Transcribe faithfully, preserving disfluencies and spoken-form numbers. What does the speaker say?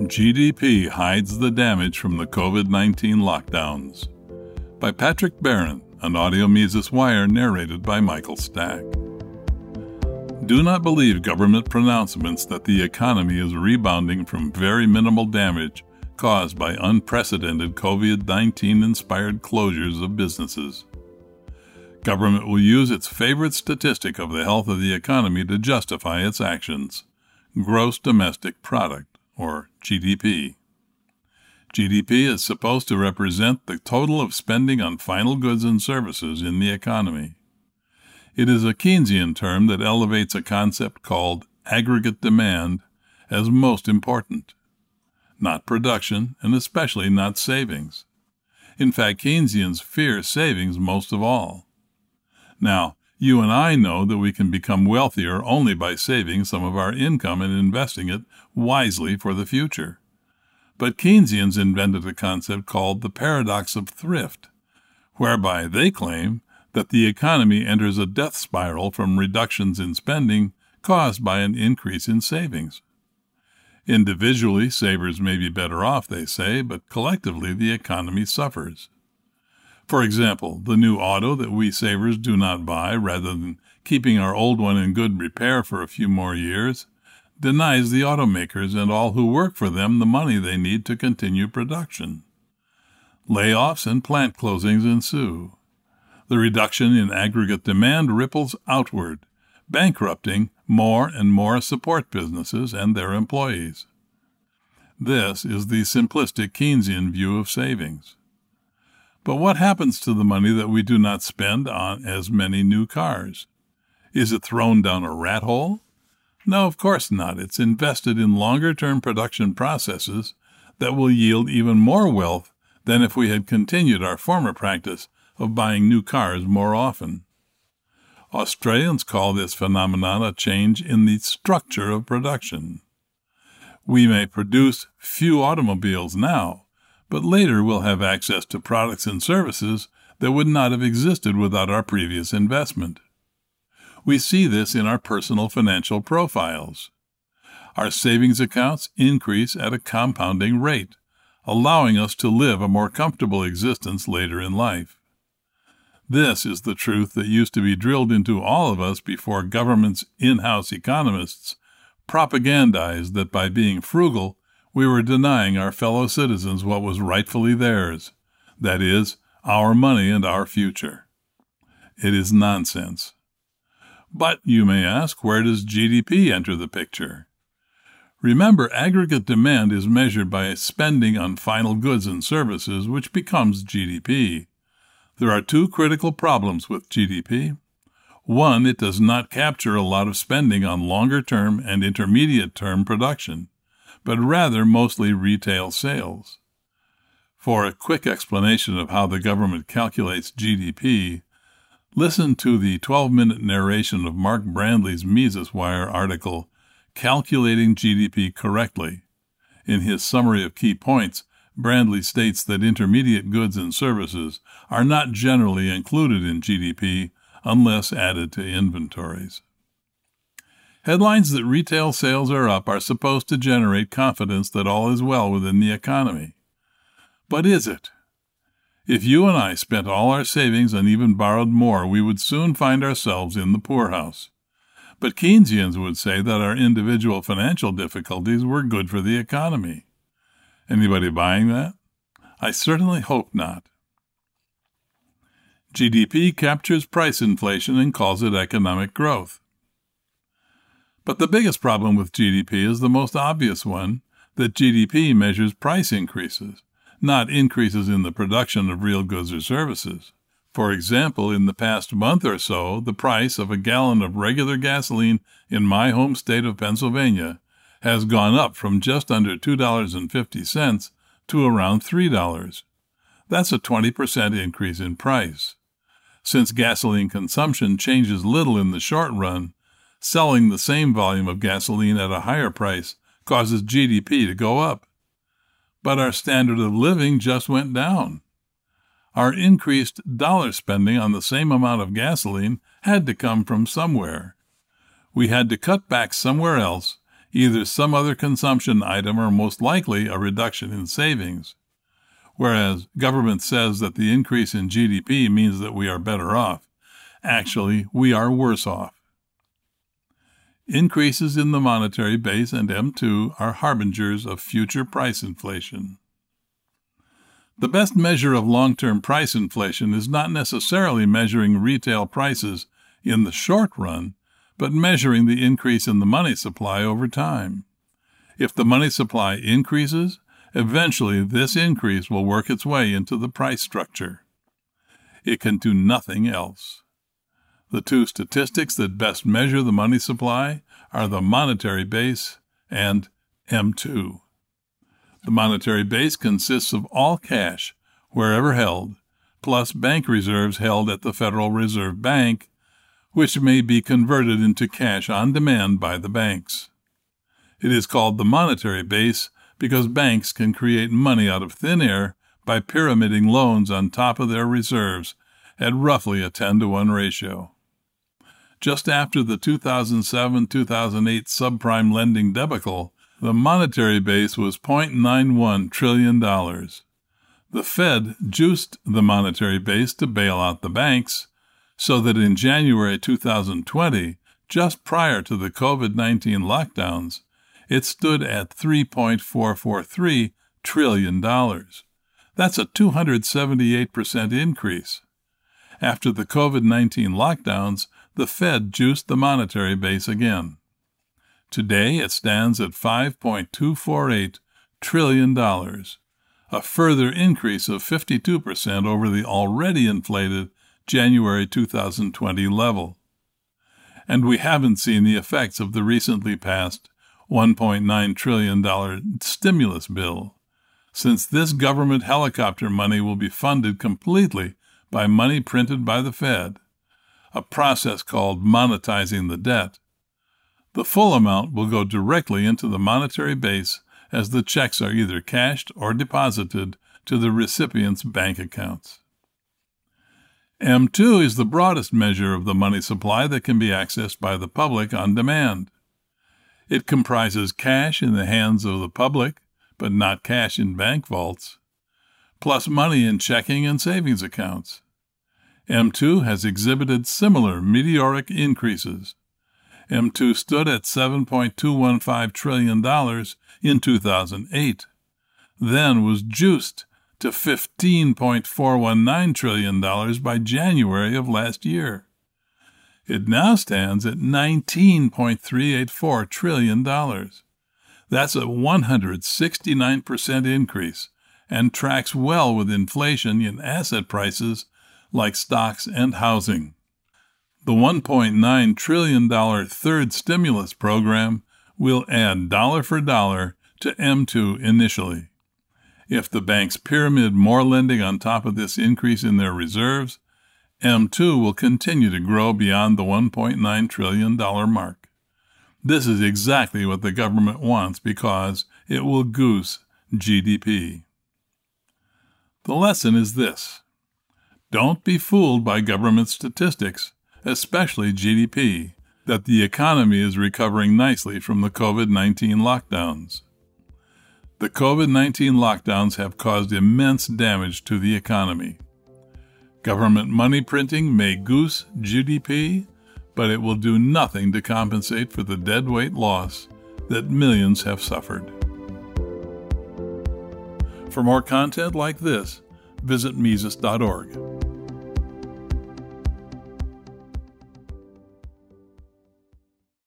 G D P hides the damage from the COVID nineteen lockdowns. By Patrick Barron, an audio Mises Wire narrated by Michael Stack. Do not believe government pronouncements that the economy is rebounding from very minimal damage caused by unprecedented COVID nineteen inspired closures of businesses. Government will use its favorite statistic of the health of the economy to justify its actions: gross domestic product, or G D P. G D P is supposed to represent the total of spending on final goods and services in the economy. It is a Keynesian term that elevates a concept called aggregate demand as most important, not production and especially not savings. In fact, Keynesians fear savings most of all. Now, you and I know that we can become wealthier only by saving some of our income and investing it wisely for the future. But Keynesians invented a concept called the paradox of thrift, whereby they claim that the economy enters a death spiral from reductions in spending caused by an increase in savings. Individually, savers may be better off, they say, but collectively the economy suffers. For example, the new auto that we savers do not buy, rather than keeping our old one in good repair for a few more years, denies the automakers and all who work for them the money they need to continue production. Layoffs and plant closings ensue. The reduction in aggregate demand ripples outward, bankrupting more and more support businesses and their employees. This is the simplistic Keynesian view of savings. But what happens to the money that we do not spend on as many new cars? Is it thrown down a rat hole? No, of course not. It's invested in longer-term production processes that will yield even more wealth than if we had continued our former practice of buying new cars more often. Australians call this phenomenon a change in the structure of production. We may produce few automobiles now, but later we'll have access to products and services that would not have existed without our previous investment. We see this in our personal financial profiles. Our savings accounts increase at a compounding rate, allowing us to live a more comfortable existence later in life. This is the truth that used to be drilled into all of us before government's in-house economists propagandized that by being frugal, we were denying our fellow citizens what was rightfully theirs, that is, our money and our future. It is nonsense. But, you may ask, where does G D P enter the picture? Remember, aggregate demand is measured by spending on final goods and services, which becomes G D P. There are two critical problems with G D P. One, it does not capture a lot of spending on longer-term and intermediate-term production, but rather mostly retail sales. For a quick explanation of how the government calculates G D P, listen to the twelve-minute narration of Mark Brandley's Mises Wire article, Calculating G D P Correctly. In his summary of key points, Brandley states that intermediate goods and services are not generally included in G D P unless added to inventories. Headlines that retail sales are up are supposed to generate confidence that all is well within the economy. But is it? If you and I spent all our savings and even borrowed more, we would soon find ourselves in the poorhouse. But Keynesians would say that our individual financial difficulties were good for the economy. Anybody buying that? I certainly hope not. G D P captures price inflation and calls it economic growth. But the biggest problem with G D P is the most obvious one, that G D P measures price increases, not increases in the production of real goods or services. For example, in the past month or so, the price of a gallon of regular gasoline in my home state of Pennsylvania has gone up from just under two dollars and fifty cents to around three dollars. That's a twenty percent increase in price. Since gasoline consumption changes little in the short run, selling the same volume of gasoline at a higher price causes G D P to go up. But our standard of living just went down. Our increased dollar spending on the same amount of gasoline had to come from somewhere. We had to cut back somewhere else, either some other consumption item or most likely a reduction in savings. Whereas government says that the increase in G D P means that we are better off, actually we are worse off. Increases in the monetary base and M two are harbingers of future price inflation. The best measure of long-term price inflation is not necessarily measuring retail prices in the short run, but measuring the increase in the money supply over time. If the money supply increases, eventually this increase will work its way into the price structure. It can do nothing else. The two statistics that best measure the money supply are the monetary base and M two. The monetary base consists of all cash, wherever held, plus bank reserves held at the Federal Reserve Bank, which may be converted into cash on demand by the banks. It is called the monetary base because banks can create money out of thin air by pyramiding loans on top of their reserves at roughly a ten to one ratio. Just after the two thousand seven to two thousand eight subprime lending debacle, the monetary base was zero point nine one trillion dollars. The Fed juiced the monetary base to bail out the banks, so that in January two thousand twenty, just prior to the COVID nineteen lockdowns, it stood at three point four four three trillion dollars. That's a two hundred seventy-eight percent increase. After the COVID nineteen lockdowns, the Fed juiced the monetary base again. Today it stands at five point two four eight trillion dollars, a further increase of fifty-two percent over the already inflated January two thousand twenty level. And we haven't seen the effects of the recently passed one point nine trillion dollars stimulus bill, since this government helicopter money will be funded completely by money printed by the Fed, a process called monetizing the debt. The full amount will go directly into the monetary base as the checks are either cashed or deposited to the recipient's bank accounts. M two is the broadest measure of the money supply that can be accessed by the public on demand. It comprises cash in the hands of the public, but not cash in bank vaults, plus money in checking and savings accounts. M two has exhibited similar meteoric increases. M two stood at seven point two one five trillion dollars in two thousand eight, then was juiced to fifteen point four one nine trillion dollars by January of last year. It now stands at nineteen point three eight four trillion dollars. That's a one hundred sixty-nine percent increase and tracks well with inflation in asset prices like stocks and housing. The one point nine trillion dollars third stimulus program will add dollar for dollar to M two initially. If the banks pyramid more lending on top of this increase in their reserves, M two will continue to grow beyond the one point nine trillion dollars mark. This is exactly what the government wants because it will goose G D P. The lesson is this: don't be fooled by government statistics, especially G D P, that the economy is recovering nicely from the COVID nineteen lockdowns. The COVID nineteen lockdowns have caused immense damage to the economy. Government money printing may goose G D P, but it will do nothing to compensate for the deadweight loss that millions have suffered. For more content like this, visit Mises dot org.